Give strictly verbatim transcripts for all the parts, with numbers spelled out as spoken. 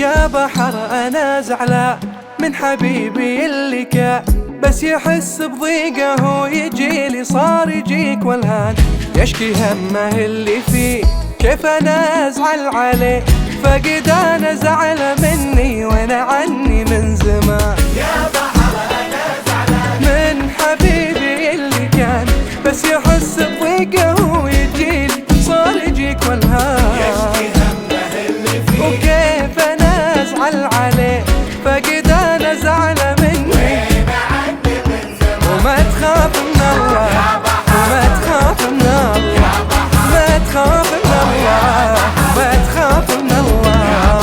يا بحر أنا زعلان من حبيبي اللي كان بس يحس بضيقه ويجيلي صار يجيك والهان، يشكي همه اللي فيه كيف أنا أزعل عليه، فقد أنا زعل مني وأنا عني من زمان. يا بحر أنا زعلان من حبيبي اللي كان بس يحس بضيقه ويجيلي صار يجيك والهان، يشكي همه اللي فيه وكيف أنا أزعل عليه فقد أنا زعل مني وأنا عني من زمان. وما تخاف من الله، وما تخاف من الله، ما تخاف من الله، ما تخاف من الله،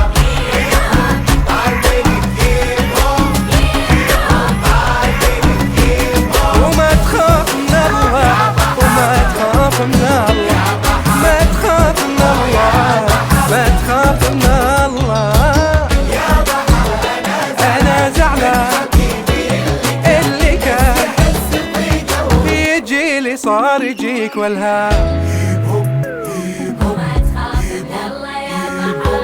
وما تخاف من الله، وما تخاف من الله، ما تخاف من الله، ما تخاف من الله. أنا زعلان اللي كان يجيلي صار يجيك والهان. وما تخاف من الله يا بحر،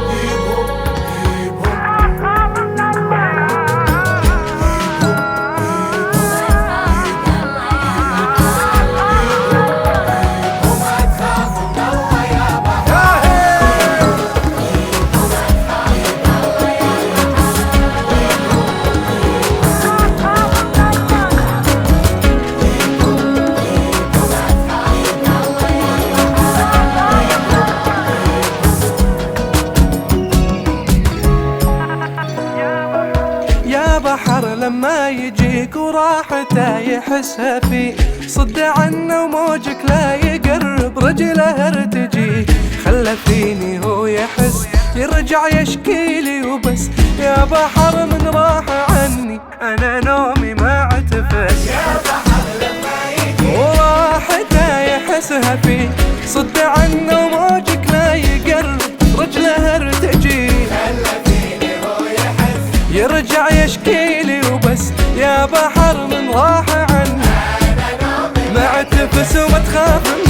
وما تخاف من الله يا بحر. يا بحر لما يجيك وراحته يحسها فيه، صد عنه وموجك لا يقرب رجله ارتجيه، خلى فيني هو يحس يرجع يشكيلي وبس. يا بحر من راح عني انا نومي ما اعتفس، يا بحر لما يجي وراحته يحسها فيه، صد عنه وموجك لا يقرب رجله ارتجيه، خلى فيني هو يحس يرجع يشكيلي وبس. يا بحر من راح عني أنا نومي ما اعتفس وما تخاف